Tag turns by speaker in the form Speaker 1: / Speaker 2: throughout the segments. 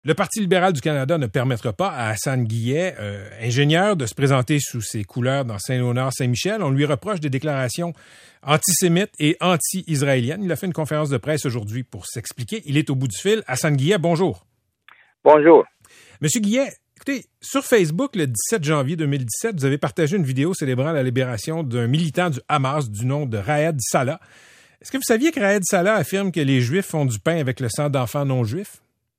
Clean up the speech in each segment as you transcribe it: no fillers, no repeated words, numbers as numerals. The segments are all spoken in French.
Speaker 1: Le Parti libéral du Canada ne permettra pas à Hassan Guillet, ingénieur, de se présenter sous ses couleurs dans Saint-Léonard-Saint-Michel. On lui reproche des déclarations antisémites et anti-israéliennes. Il a fait une conférence de presse aujourd'hui pour s'expliquer. Il est au bout du fil. Hassan Guillet, bonjour.
Speaker 2: Bonjour.
Speaker 1: Monsieur Guillet, écoutez, sur Facebook, le 17 janvier 2017, vous avez partagé une vidéo célébrant la libération d'un militant du Hamas du nom de Raed Salah. Est-ce que vous saviez que Raed Salah affirme que les Juifs font du pain avec le sang d'enfants non-juifs?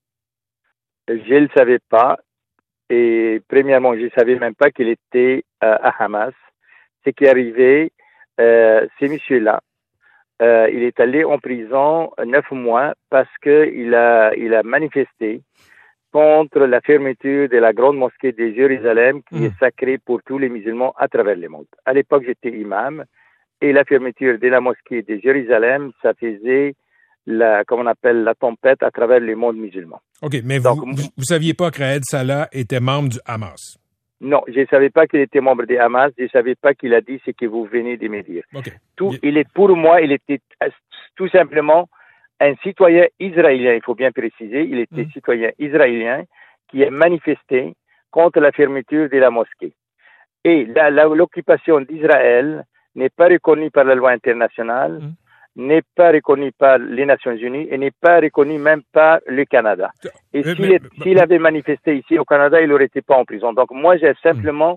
Speaker 2: Je ne le savais pas. Et premièrement, je ne savais même pas qu'il était à Hamas. Ce qui est arrivé, c'est monsieur-là. Il est allé en prison 9 mois parce qu'il a manifesté contre la fermeture de la grande mosquée de Jérusalem qui est sacrée pour tous les musulmans à travers le monde. À l'époque, j'étais imam et la fermeture de la mosquée de Jérusalem, ça faisait la tempête à travers le monde musulman.
Speaker 1: OK, mais vous saviez pas que Raed Salah était membre du Hamas?
Speaker 2: Non, je ne savais pas qu'il était membre du Hamas. Je ne savais pas qu'il a dit ce que vous venez de me dire.
Speaker 1: Okay.
Speaker 2: Pour moi, il était tout simplement un citoyen israélien, il faut bien préciser. Il était citoyen israélien qui a manifesté contre la fermeture de la mosquée. Et l'occupation d'Israël n'est pas reconnue par la loi internationale, n'est pas reconnu par les Nations Unies et n'est pas reconnu même par le Canada. Et s'il avait manifesté ici au Canada, il n'aurait été pas en prison. Donc moi, j'ai simplement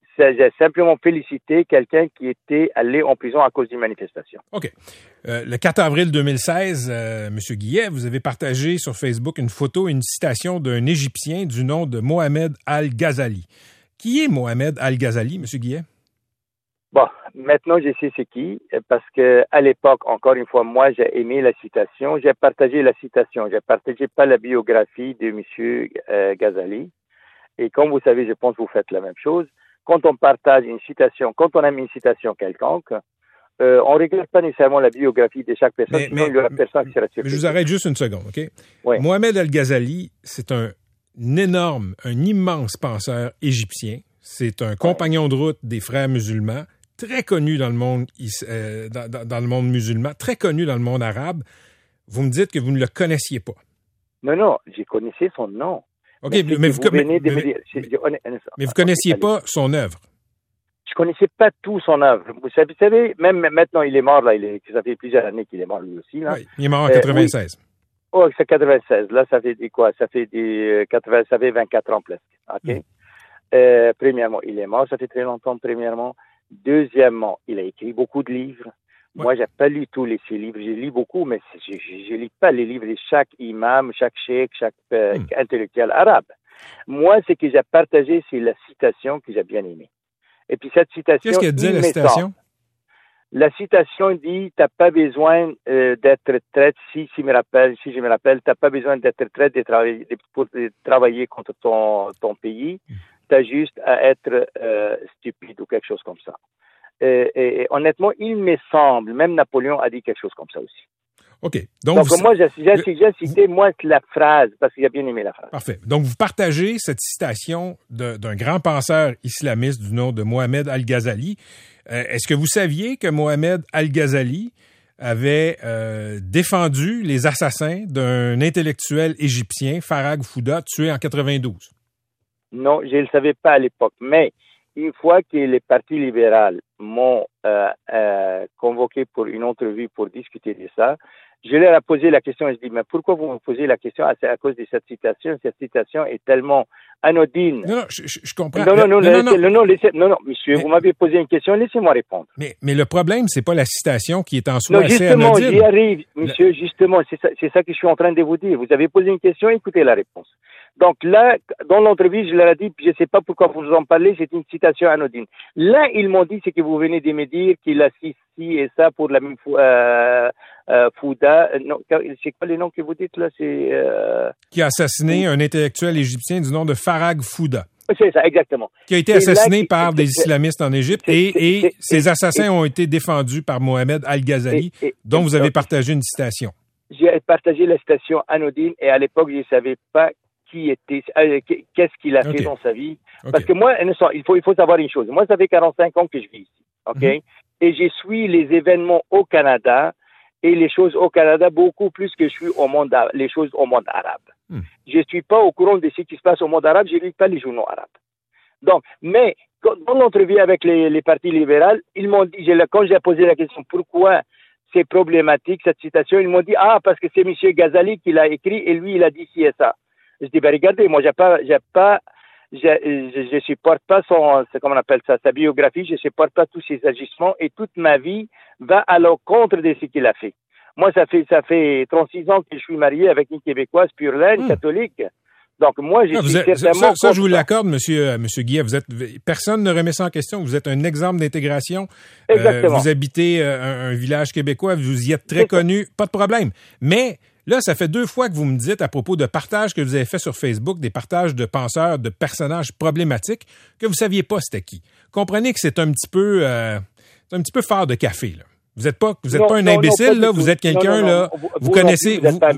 Speaker 2: félicité quelqu'un qui était allé en prison à cause d'une manifestation.
Speaker 1: OK. Le 4 avril 2016, M. Guillet, vous avez partagé sur Facebook une photo et une citation d'un Égyptien du nom de Mohamed Al-Ghazali. Qui est Mohamed Al-Ghazali, M. Guillet?
Speaker 2: Bon, maintenant je sais c'est qui, parce que à l'époque, encore une fois, moi j'ai aimé la citation, j'ai partagé la citation, j'ai partagé pas la biographie de Monsieur Ghazali. Et comme vous savez, je pense que vous faites la même chose. Quand on partage une citation, quand on aime une citation quelconque, on ne regarde pas nécessairement la biographie de chaque personne, sinon il y aura personne qui sera surpris.
Speaker 1: Je vous arrête juste une seconde, OK?
Speaker 2: Oui.
Speaker 1: Mohamed Al-Ghazali, c'est un immense penseur égyptien. C'est un compagnon de route des frères musulmans, très connu dans le monde dans le monde musulman, très connu dans le monde arabe. Vous me dites que vous ne le connaissiez pas.
Speaker 2: Non, j'ai connaissais son nom.
Speaker 1: OK, mais vous connaissiez pas son œuvre.
Speaker 2: Je connaissais pas tout son œuvre. Vous savez, même maintenant, il est mort, là, ça fait plusieurs années qu'il est mort lui aussi, là.
Speaker 1: Oui, il est mort en 96.
Speaker 2: Oui. Oh, c'est 96. Là, ça fait quoi? Ça fait 24 ans presque. OK? Premièrement, il est mort, ça fait très longtemps, premièrement. Deuxièmement, il a écrit beaucoup de livres. Ouais. Moi, j'ai pas lu tous ces livres. J'ai lu beaucoup, mais je lis pas les livres de chaque imam, chaque cheikh, chaque intellectuel arabe. Moi, ce que j'ai partagé, c'est la citation que j'ai bien aimée. Et puis cette citation...
Speaker 1: Qu'est-ce qu'elle dit, la citation?
Speaker 2: La citation dit, t'as pas besoin d'être traître, si je me rappelle, t'as pas besoin d'être traître pour travailler contre ton pays. T'as juste à être stupide ou quelque chose comme ça. Et honnêtement, il me semble, même Napoléon a dit quelque chose comme ça aussi.
Speaker 1: OK.
Speaker 2: Donc moi, j'ai cité la phrase, parce qu'il a bien aimé la phrase.
Speaker 1: Parfait. Donc, vous partagez cette citation d'un grand penseur islamiste du nom de Mohamed Al-Ghazali. Est-ce que vous saviez que Mohamed Al-Ghazali avait défendu les assassins d'un intellectuel égyptien, Farag Fouda, tué en 92?
Speaker 2: Non, je ne le savais pas à l'époque, mais une fois que les partis libéraux m'ont convoqué pour une entrevue pour discuter de ça, je leur ai posé la question et je dis, mais pourquoi vous me posez la question? C'est à cause de cette citation. Cette citation est tellement anodine.
Speaker 1: Non, je comprends.
Speaker 2: Non, monsieur, vous m'avez posé une question, laissez-moi répondre.
Speaker 1: Mais le problème, c'est pas la citation qui est en soi assez
Speaker 2: anodine. Non, justement,
Speaker 1: anodine.
Speaker 2: j'y arrive, monsieur, justement, c'est ça que je suis en train de vous dire. Vous avez posé une question, écoutez la réponse. Donc là, dans l'entrevue, je leur ai dit, je ne sais pas pourquoi vous en parlez, c'est une citation anodine. Là, ils m'ont dit, c'est que vous venez de me dire qu'il a ci et ça pour la même Fouda. Non, c'est quoi les noms que vous dites là?
Speaker 1: Qui a assassiné un intellectuel égyptien du nom de Farag Fouda.
Speaker 2: C'est ça, exactement.
Speaker 1: Qui a été assassiné par des islamistes en Égypte et ces assassins ont été défendus par Mohamed Al-Ghazali, dont vous avez partagé une citation.
Speaker 2: J'ai partagé la citation anodine et à l'époque, je ne savais pas qu'est-ce qu'il a fait dans sa vie. Parce que moi, il faut savoir une chose. Moi, ça fait 45 ans que je vis ici. OK? Et je suis les événements au Canada et les choses au Canada beaucoup plus que je suis les choses au monde arabe. Je ne suis pas au courant de ce qui se passe au monde arabe, je ne lis pas les journaux arabes. Donc, mais dans l'entrevue avec les partis libéraux, ils m'ont dit, quand j'ai posé la question pourquoi c'est problématique cette citation, ils m'ont dit parce que c'est M. Ghazali qui l'a écrit et lui il a dit ci et ça. Je dis regardez, moi je supporte pas comment on appelle ça, sa biographie, je supporte pas tous ses agissements et toute ma vie va à l'encontre de ce qu'il a fait. Moi, ça fait 36 ans que je suis marié avec une Québécoise pure laine, catholique. Donc, moi, je suis certainement...
Speaker 1: Ça, je vous l'accorde, monsieur Guillet. Personne ne remet ça en question. Vous êtes un exemple d'intégration.
Speaker 2: Exactement.
Speaker 1: Vous habitez un village québécois. Vous y êtes très connu. Pas de problème. Mais là, ça fait 2 fois que vous me dites à propos de partages que vous avez fait sur Facebook, des partages de penseurs, de personnages problématiques, que vous saviez pas c'était qui. Comprenez que c'est un petit peu fort de café, là. Vous êtes pas un imbécile, là. Vous êtes quelqu'un, là. Vous connaissez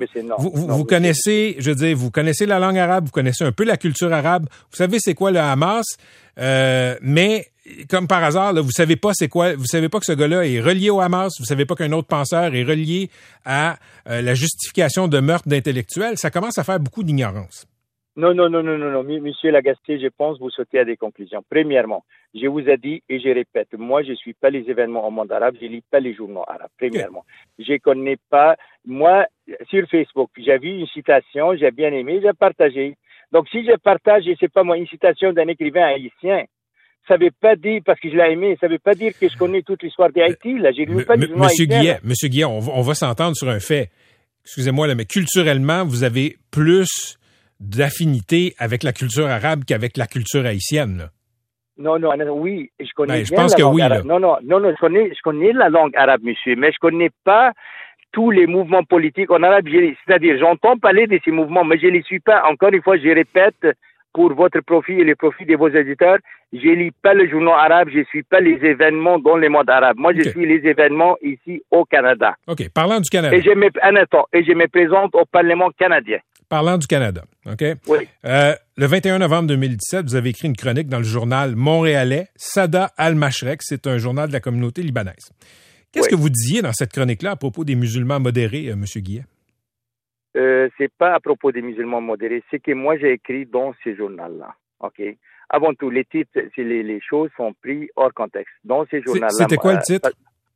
Speaker 1: la langue arabe, vous connaissez un peu la culture arabe. Vous savez c'est quoi le Hamas. Mais, comme par hasard, là, vous savez pas que ce gars-là est relié au Hamas. Vous savez pas qu'un autre penseur est relié à la justification de meurtre d'intellectuels. Ça commence à faire beaucoup d'ignorance.
Speaker 2: Non, Monsieur Lagacé, je pense que vous sautez à des conclusions. Premièrement, je vous ai dit et je répète, moi, je ne suis pas les événements au monde arabe, je ne lis pas les journaux arabes, premièrement. Je ne connais pas, moi, sur Facebook, j'ai vu une citation, j'ai bien aimé, j'ai partagé. Donc, si je partage, je ne sais pas moi, une citation d'un écrivain haïtien, ça ne veut pas dire, parce que je l'ai aimé, ça ne veut pas dire que je connais toute l'histoire d'Haïti, là, j'ai lu pas les journaux haïtiens.
Speaker 1: Monsieur Guillet, on va s'entendre sur un fait. Excusez-moi, là, mais culturellement, vous avez plus d'affinité avec la culture arabe qu'avec la culture haïtienne, là.
Speaker 2: Non, oui, je connais bien
Speaker 1: je pense
Speaker 2: la
Speaker 1: que
Speaker 2: langue
Speaker 1: oui,
Speaker 2: arabe.
Speaker 1: là.
Speaker 2: Non, je connais la langue arabe, monsieur, mais je connais pas tous les mouvements politiques en arabe. C'est-à-dire, j'entends parler de ces mouvements, mais je les suis pas. Encore une fois, je répète, pour votre profit et le profit de vos éditeurs, je lis pas le journal arabe, je suis pas les événements dans le monde arabe. Moi, je suis les événements ici au Canada.
Speaker 1: OK, parlant du Canada.
Speaker 2: Et je me présente au Parlement canadien.
Speaker 1: Parlant du Canada, OK?
Speaker 2: Oui.
Speaker 1: Le 21 novembre 2017, vous avez écrit une chronique dans le journal montréalais Sada Al-Mashrek. C'est un journal de la communauté libanaise. Qu'est-ce que vous disiez dans cette chronique-là à propos des musulmans modérés, M. Guillet?
Speaker 2: C'est pas à propos des musulmans modérés. C'est que moi, j'ai écrit dans ce journal-là. OK? Avant tout, les titres, les choses sont prises hors contexte. Dans ces journaux-là...
Speaker 1: C'était quoi le titre?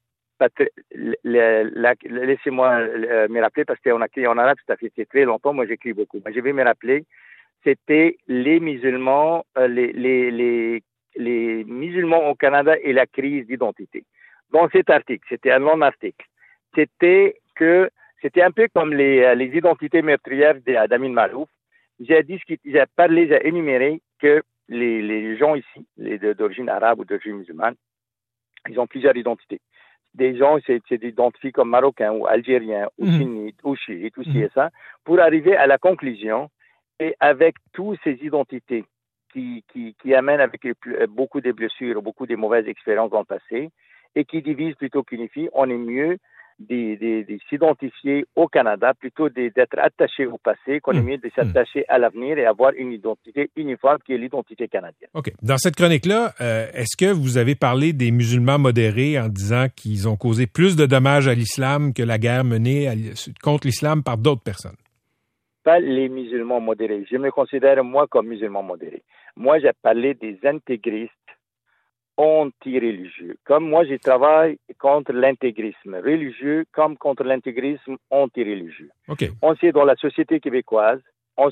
Speaker 2: Laissez-moi me rappeler, parce qu'on a écrit en arabe, ça fait très longtemps, moi j'écris beaucoup. Mais je vais me rappeler, c'était les musulmans, les musulmans au Canada et la crise d'identité. Dans cet article, c'était un long article, c'était un peu comme les identités meurtrières d'Amin Malouf. J'ai énuméré que les gens ici, d'origine arabe ou d'origine musulmane, ils ont plusieurs identités. Des gens s'identifient comme marocains ou algériens ou sunnites ou chiites ou ci et ça, pour arriver à la conclusion, et avec toutes ces identités qui amènent avec beaucoup de blessures, beaucoup de mauvaises expériences dans le passé, et qui divisent plutôt qu'unifient, on est mieux de s'identifier au Canada plutôt d'être attaché au passé, qu'on est mieux de s'attacher à l'avenir et avoir une identité uniforme qui est l'identité canadienne.
Speaker 1: OK. Dans cette chronique-là, est-ce que vous avez parlé des musulmans modérés en disant qu'ils ont causé plus de dommages à l'islam que la guerre menée contre l'islam par d'autres personnes?
Speaker 2: Pas les musulmans modérés. Je me considère, moi, comme musulman modéré. Moi, j'ai parlé des intégristes anti-religieux. Comme moi, je travaille contre l'intégrisme religieux comme contre l'intégrisme anti-religieux.
Speaker 1: Okay.
Speaker 2: On sait dans la société québécoise, on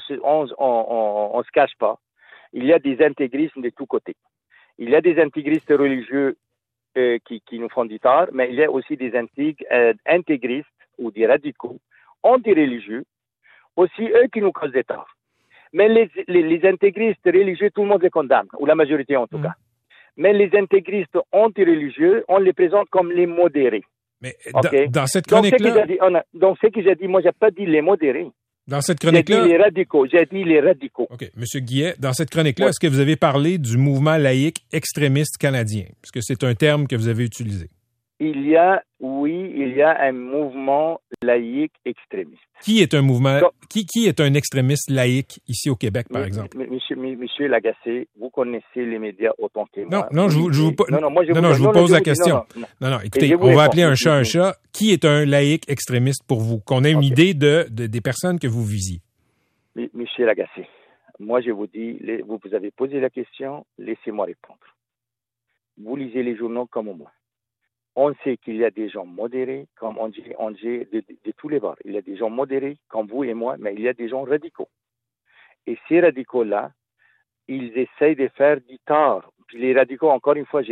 Speaker 2: se cache pas. Il y a des intégrismes de tous côtés. Il y a des intégristes religieux qui nous font du tort, mais il y a aussi des intégristes ou des radicaux anti-religieux, aussi eux qui nous causent des torts. Mais les intégristes religieux, tout le monde les condamne, ou la majorité en tout cas. Mais les intégristes anti-religieux, on les présente comme les modérés.
Speaker 1: Mais dans cette chronique-là...
Speaker 2: Donc, ce que j'ai dit, moi, j'ai pas dit les modérés.
Speaker 1: Dans cette chronique-là...
Speaker 2: J'ai dit les radicaux.
Speaker 1: OK. Monsieur Guillet, dans cette chronique-là, est-ce que vous avez parlé du mouvement laïque extrémiste canadien? Parce que c'est un terme que vous avez utilisé.
Speaker 2: Il y a un mouvement laïque extrémiste.
Speaker 1: Qui est un mouvement, qui est un extrémiste laïque ici au Québec, par exemple?
Speaker 2: Monsieur Lagacé, vous connaissez les médias autant que moi.
Speaker 1: Non, je vous pose la question. Non, écoutez, on va appeler un chat un chat. Qui est un laïque extrémiste pour vous? Qu'on ait une idée des personnes que vous visiez.
Speaker 2: Monsieur Lagacé, moi je vous dis, vous avez posé la question, laissez-moi répondre. Vous lisez les journaux comme moi. On sait qu'il y a des gens modérés, comme on dit de tous les bords. Il y a des gens modérés, comme vous et moi, mais il y a des gens radicaux. Et ces radicaux-là, ils essayent de faire du tort. Puis les radicaux, encore une fois,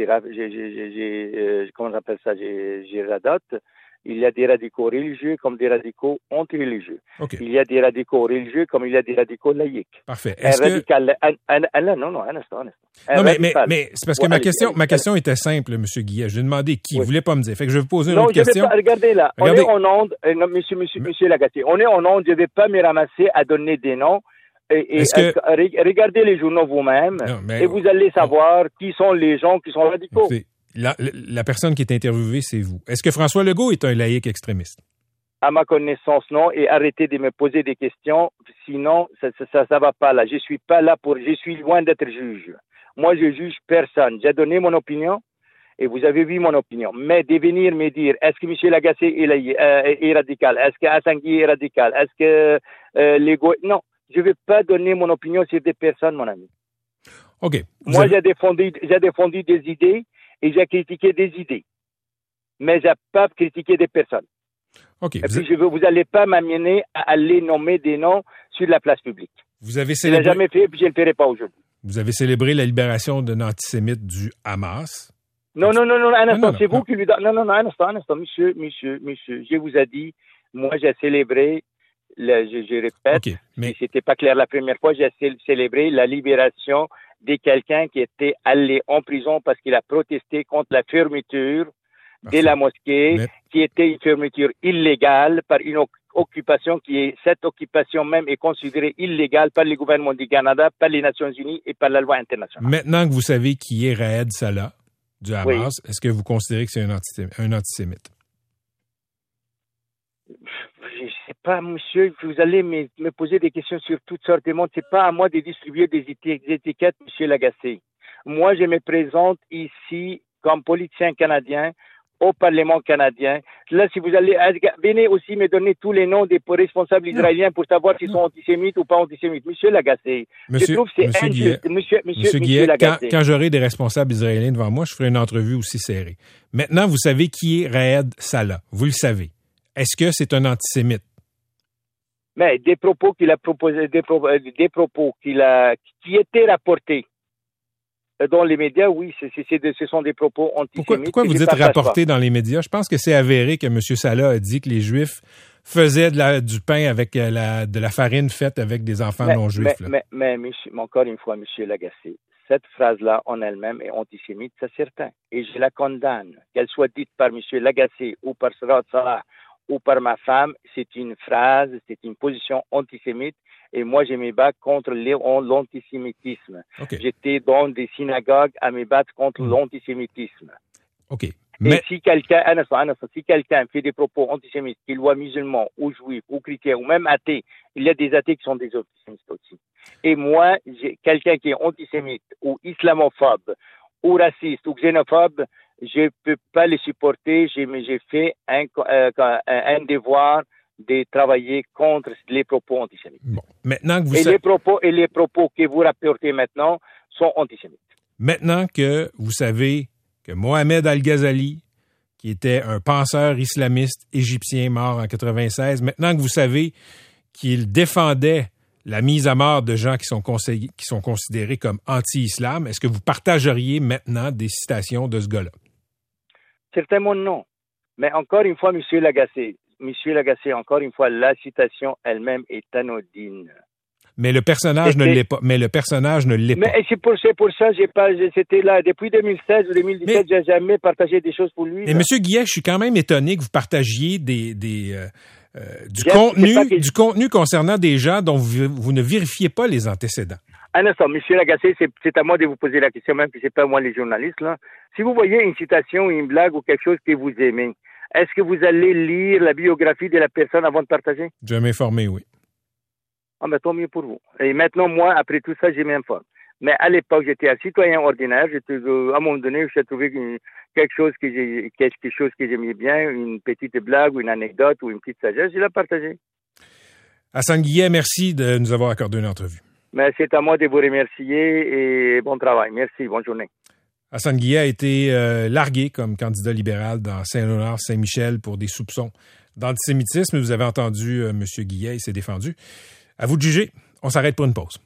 Speaker 2: comment on appelle ça, j'ai radote. Il y a des radicaux religieux comme des radicaux anti-religieux.
Speaker 1: OK.
Speaker 2: Il y a des radicaux religieux comme il y a des radicaux laïcs.
Speaker 1: Parfait.
Speaker 2: Un radical, non, un instant.
Speaker 1: Non, mais c'est parce que ma question était simple, M. Guillet. Je lui ai demandé qui. Vous ne voulez pas me dire. Fait que je vais vous poser une autre question.
Speaker 2: Regardez là. On est en onde, monsieur Lagacé. On est en onde. Je ne vais pas me ramasser à donner des noms. Regardez les journaux vous-même et vous allez savoir qui sont les gens qui sont radicaux.
Speaker 1: La personne qui est interviewée, c'est vous. Est-ce que François Legault est un laïc extrémiste?
Speaker 2: À ma connaissance, non. Et arrêtez de me poser des questions. Sinon, ça va pas là. Je suis pas là je suis loin d'être juge. Moi, je juge personne. J'ai donné mon opinion et vous avez vu mon opinion. Mais de venir me dire, est-ce que M. Lagacé est radical? Est-ce que Assangui est radical? Est-ce que Legault... Non. Je ne vais pas donner mon opinion sur des personnes, mon ami.
Speaker 1: OK.
Speaker 2: Moi, j'ai défendu des idées et j'ai critiqué des idées. Mais je n'ai pas critiqué des personnes.
Speaker 1: OK.
Speaker 2: Et puis, vous n'allez pas m'amener à aller nommer des noms sur la place publique.
Speaker 1: Vous avez
Speaker 2: célébré... Je ne l'ai jamais fait et puis je ne le ferai pas aujourd'hui.
Speaker 1: Vous avez célébré la libération d'un antisémite du Hamas.
Speaker 2: Non, un instant, c'est vous qui lui donnez... Non, un instant, monsieur, je vous ai dit, moi, j'ai célébré... Je répète, si c'était pas clair la première fois, j'ai célébré la libération de quelqu'un qui était allé en prison parce qu'il a protesté contre la fermeture de la mosquée, qui était une fermeture illégale par une occupation cette occupation même est considérée illégale par le gouvernement du Canada, par les Nations Unies et par la loi internationale.
Speaker 1: Maintenant que vous savez qui est Raed Salah du Hamas, est-ce que vous considérez que c'est un antisémite?
Speaker 2: Je ne sais pas, monsieur, vous allez me poser des questions sur toutes sortes de monde. C'est pas à moi de distribuer des étiquettes, monsieur Lagacé. Moi, je me présente ici comme politicien canadien au Parlement canadien. Là, si vous allez, venez aussi me donner tous les noms des responsables israéliens pour savoir s'ils sont antisémites ou pas antisémites. Monsieur Lagacé, je trouve que c'est injuste. Monsieur
Speaker 1: Guillet, quand j'aurai des responsables israéliens devant moi, je ferai une entrevue aussi serrée. Maintenant, vous savez qui est Raed Salah. Vous le savez. Est-ce que c'est un antisémite?
Speaker 2: Mais des propos qu'il a proposés, des propos qui étaient rapportés dans les médias, oui, ce sont des propos antisémites.
Speaker 1: Pourquoi vous dites rapportés dans les médias? Je pense que c'est avéré que M. Salah a dit que les Juifs faisaient du pain avec de la farine faite avec des enfants non-juifs.
Speaker 2: Mais encore une fois, M. Lagacé, cette phrase-là en elle-même est antisémite, c'est certain. Et je la condamne. Qu'elle soit dite par M. Lagacé ou par Sarat Salah ou par ma femme, c'est une phrase, c'est une position antisémite. Et moi, je me bats contre l'antisémitisme.
Speaker 1: Okay.
Speaker 2: J'étais dans des synagogues à me battre contre l'antisémitisme.
Speaker 1: OK.
Speaker 2: Mais si quelqu'un fait des propos antisémites, qu'il soit musulman ou juif ou chrétien ou même athée, il y a des athées qui sont des antisémites aussi. Et moi, quelqu'un qui est antisémite ou islamophobe ou raciste ou xénophobe, je ne peux pas les supporter. J'ai fait un devoir de travailler contre les propos antisémites.
Speaker 1: Bon. Maintenant que
Speaker 2: les propos que vous rapportez maintenant sont antisémites.
Speaker 1: Maintenant que vous savez que Mohamed Al-Ghazali, qui était un penseur islamiste égyptien mort en 96, maintenant que vous savez qu'il défendait la mise à mort de gens qui sont considérés comme anti-islam, est-ce que vous partageriez maintenant des citations de ce gars-là?
Speaker 2: Certainement non. Mais encore une fois, Monsieur Lagacé, encore une fois, la citation elle-même est anodine.
Speaker 1: Mais le personnage ne l'est pas. Mais
Speaker 2: c'est pour ça, c'était là depuis 2016 ou 2017, j'ai jamais partagé des choses pour lui.
Speaker 1: Mais Monsieur Guillet, je suis quand même étonné que vous partagiez du contenu concernant des gens dont vous ne vérifiez pas les antécédents.
Speaker 2: Un instant, Monsieur Lagacé, c'est à moi de vous poser la question, même si c'est pas moi les journalistes là. Si vous voyez une citation, une blague ou quelque chose que vous aimez, est-ce que vous allez lire la biographie de la personne avant de partager?
Speaker 1: Je vais m'informer, oui.
Speaker 2: Ah, mais tant mieux pour vous. Et maintenant, moi, après tout ça, je m'informe. Mais à l'époque, j'étais un citoyen ordinaire. À un moment donné, j'ai trouvé quelque chose que j'aimais bien, une petite blague ou une anecdote ou une petite sagesse, je l'ai partagée.
Speaker 1: Hassan Guillet, merci de nous avoir accordé une entrevue.
Speaker 2: Mais c'est à moi de vous remercier et bon travail. Merci, bonne journée.
Speaker 1: Hassan Guillet a été largué comme candidat libéral dans Saint-Léonard-Saint-Michel pour des soupçons d'antisémitisme. Vous avez entendu M. Guillet, il s'est défendu. À vous de juger. On s'arrête pour une pause.